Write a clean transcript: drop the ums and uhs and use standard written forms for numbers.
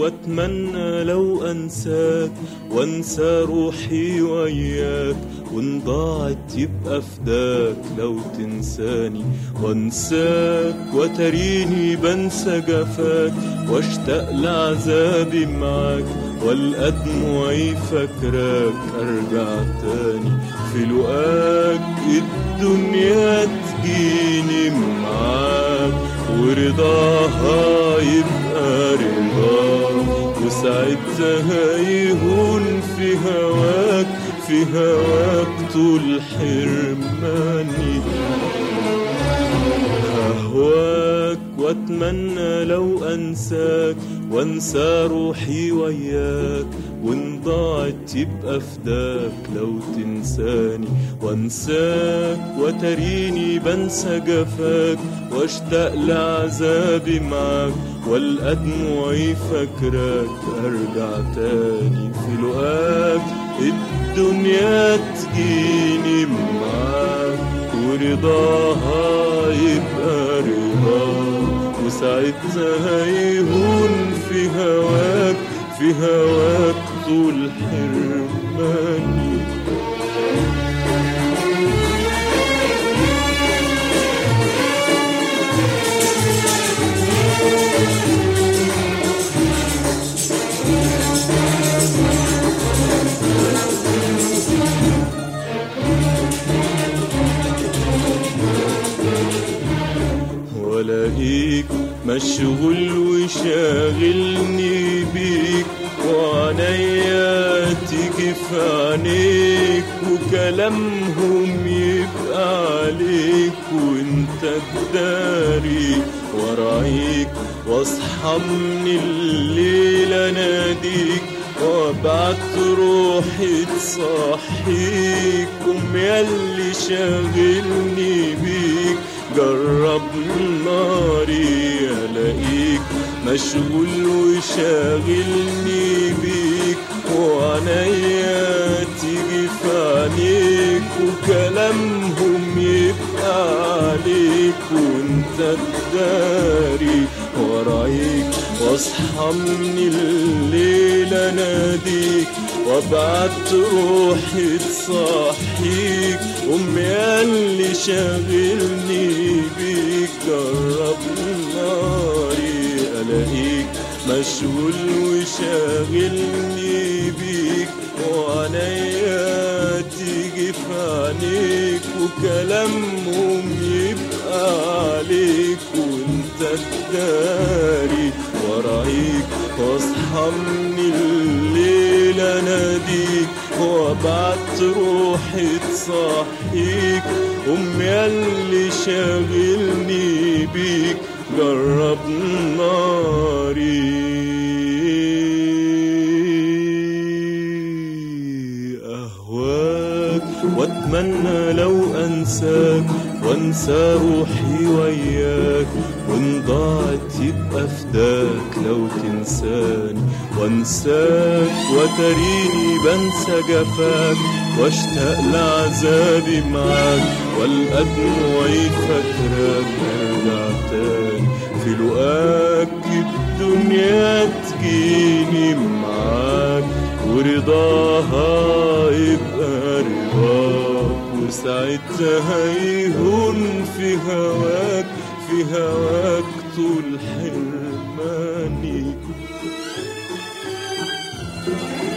واتمنى لو انساك وانسى روحي وياك، وان ضاعت يبقى فداك لو تنساني وانساك، وتريني بنسى جفاك واشتاق لعذابي معاك، والقى دموعي فاكراك ارجع تاني في لقاك. الدنيا تجيني معاك ورضاها يبقى رضاك، وساعتها يهون في هواك، في هواك طول حرماني. أهواك واتمنى لو أنساك وانسى روحي وياك، وان ضاعت يبقى فداك لو تنساني وانساك، وتريني بنسى جفاك واشتاق لعذابي معاك، والقى دموعي فاكراك ارجع تاني في لقاك. الدنيا تجيني معاك ورضاها يبقى رضاك، وساعتها يهون في هواك، في هواك طول حرماني. ولاقيك مشغول وشاغلني بيك، وعنيا تيجي في عينيك، وكلامهم يبقى عليك وانت تداري، ورايك واصحى من الليل اناديك، وابعت روحي تصحيك. قوم ياللي شاغلني بيك جرب ناري، الاقيك مشغول وشاغلني بيك، وعنيا تيجي في عينيك، وكلامهم يبقى عليك وانت تداري، ورايك واصحى من الليل اناديك، وابعت روحي تصحيك. قوم ياللي شاغلني بيك جرب ناري، الاقيك مشغول وشاغلني بيك، وعنيا تيجي في عينيك، وكلامهم يبقى عليك وانت تداري، ورايك واصحى من الليل اناديك، وابعت روحي تصحيك. قوم ياللي شاغلني بيك جرب ناري. أهواك واتمنى لو أنساك وانسى روحي وياك، وان ضاعت يبقى فداك لو تنساني وانساك، وتريني بنسى جفاك واشتاق لعذابي معاك، والقى دموعي فاكراك ارجع تاني في لقاك. الدنيا تجيني معاك ورضاها يبقى رضاك، وساعتها يهون في هواك، في هواك طول حرماني.